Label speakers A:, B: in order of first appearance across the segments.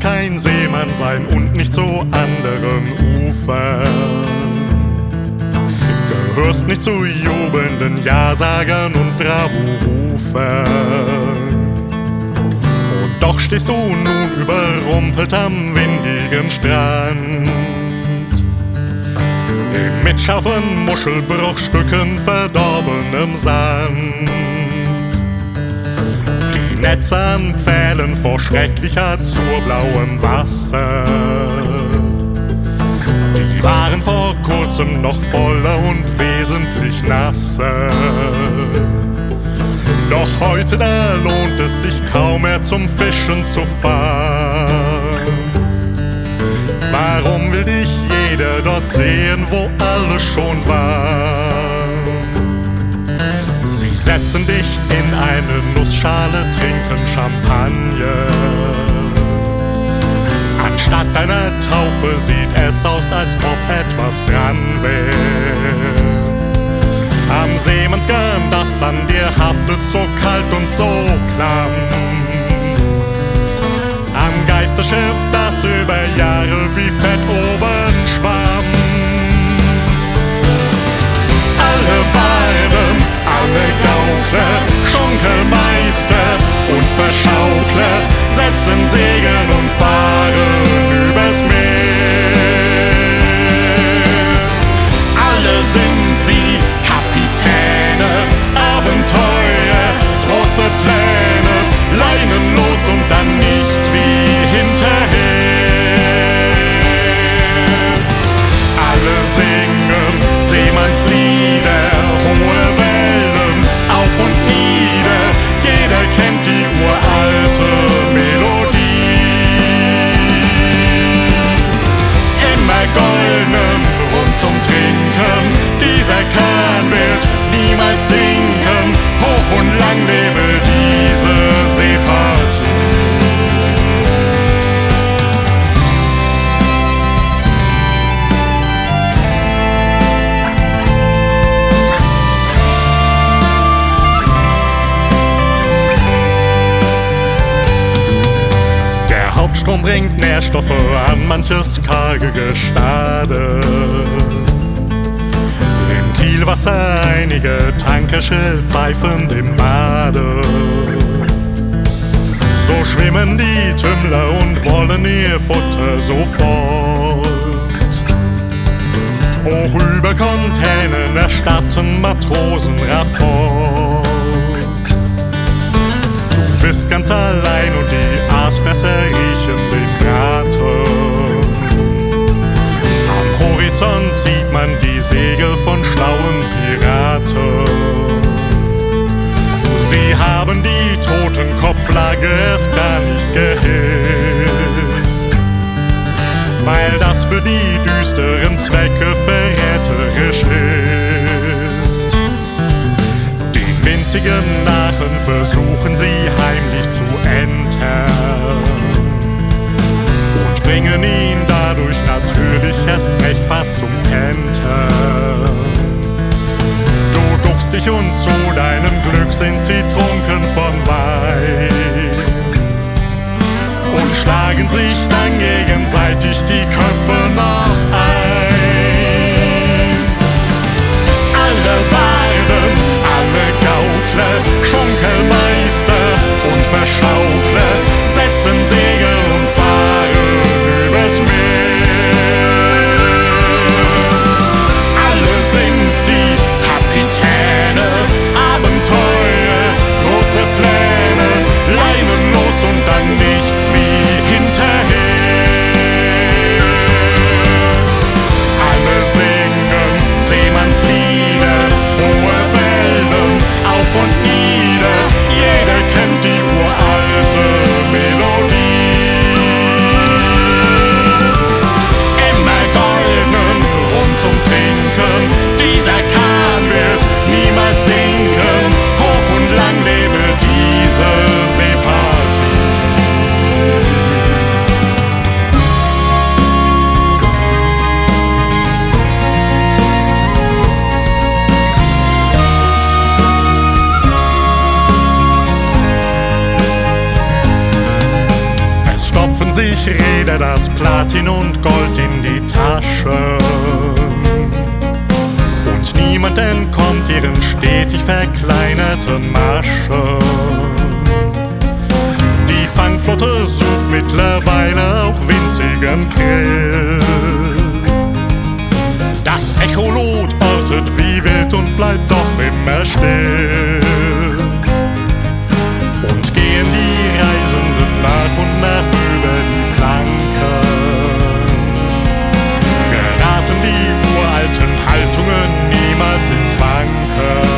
A: kein Seemann sein und nicht zu anderen Ufern. Gehörst nicht zu jubelnden Ja-Sagern und Bravo-Rufern. Und doch stehst du nun überrumpelt am windigen Strand. Mit scharfen Muschelbruchstücken verdorbenem Sand. Die Netze an Pfählen vor schrecklich azurbblauem Wasser. Die waren vor kurzem noch voller und wesentlich nasser. Doch heute, da lohnt es sich kaum mehr zum Fischen zu fahren. Warum will dich jeder dort sehen, wo alles schon war? Sie setzen dich in eine Nussschale, trinken Champagner. Anstatt deiner Taufe sieht es aus, als ob etwas dran wäre. Am Seemannsgarn, das an dir haftet, so kalt und so klamm. Am Geisterschiff, das über Jahre wie Fett oben schwamm. Alle Barden, alle Gaukler, Schunkelmeister und Verschaukler setzen Segel und fahren übers Meer. Alle sind sie Kapitäne, Abenteuer, große Pläne, leinenlos und dann nichts wie hinterher. Alle singen Seemannslieder, hohe Wellen, auf und nieder, jeder kennt die uralte Melodie. Immer golden, rund zum Trinken, dieser Kahn wird niemals sinken, hoch und lang lebe diese Seepartie. Der Hauptstrom bringt Nährstoffe an manches karge Gestade. Im Kielwasser einige Tanker schildpfeifend im Bade. So schwimmen die Tümmler und wollen ihr Futter sofort. Hoch über Containern erstatten Matrosen Rapport. Du bist ganz allein und die Aasfresser riechen den Braten. Am Horizont sieht man die Segel von schlauen Piraten. Sie haben die Totenkopflage erst gar nicht gehisst, weil das für die düsteren Zwecke verräterisch ist. Den winzigen Narren versuchen sie heimlich zu entern und bringen ihn dadurch natürlich erst recht fast zum Kentern. Du duckst dich und zu deinem Glück sind sie trunken von Wein und schlagen sich dann gegenseitig die Köpfe noch ein. Alle Barden, alle Gaukler, Schunkelmeister und Verschaukler setzen Segel und fahren übers Meer. Alle sind sie Kapitäne, Abenteuer, große Pläne, leinenlos und dann nichts wie hinterher. ich rede das Platin und Gold in die Tasche. Und niemand entkommt ihren stetig verkleinerten Maschen. Die Fangflotte sucht mittlerweile auch winzigen Krill. Das Echolot ortet wie wild und bleibt doch immer still. Und gehen die Reisenden nach und nach über die Planken, geraten die uralten Haltungen niemals ins Wanken.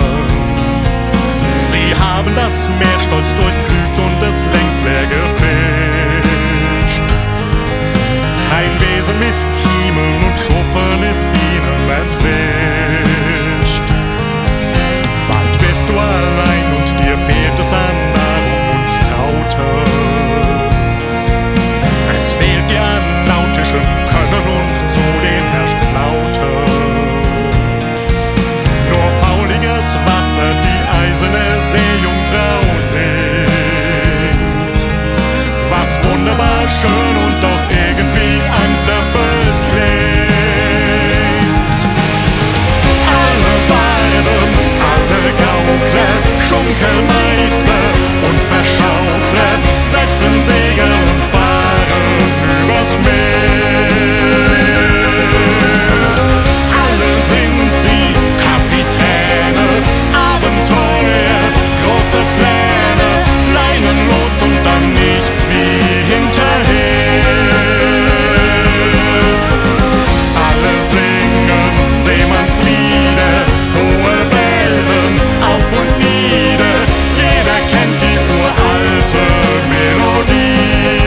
A: Sie haben das Meer stolz durchpflügt und es längst leer gefischt. Kein Wesen mit Kiemeln und Schuppen ist ihnen entwischt. Bald bist du allein und dir fehlt es an Nahrung und Traute. Es fehlt dir an nautischem Können und zudem herrscht Flaute. Nur fauliges Wasser, die eiserne Seejungfrau singt. Was wunderbar schön und doch irgendwie angsterfüllt klingt. Alle Barden, alle Gaukler, Schunkelmeister und Verschaukler setzen Segel und fahren übers Meer. Alle sind sie Kapitäne, Abenteuer, große Pläne, Leinen los und dann nichts wie hinterher. Alle singen Seemannslieder, hohe Wellen, auf und nieder, jeder kennt die uralte Melodie.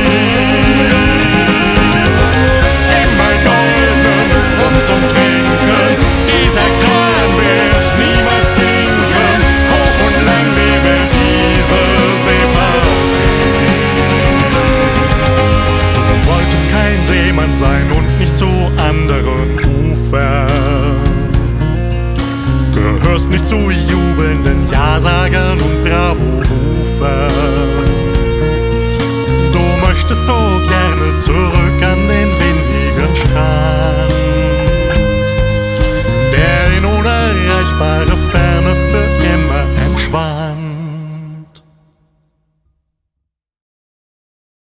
A: Immer golden und zum Trinken, dieser Kran wird niemals sinken, hoch und lang lebe diese Seepartie. Du wolltest kein Seemann sein und nicht zu anderen Ufern, gehörst nicht zu jubelnden Ja-Sagern und Bravo-Rufern. Du möchtest so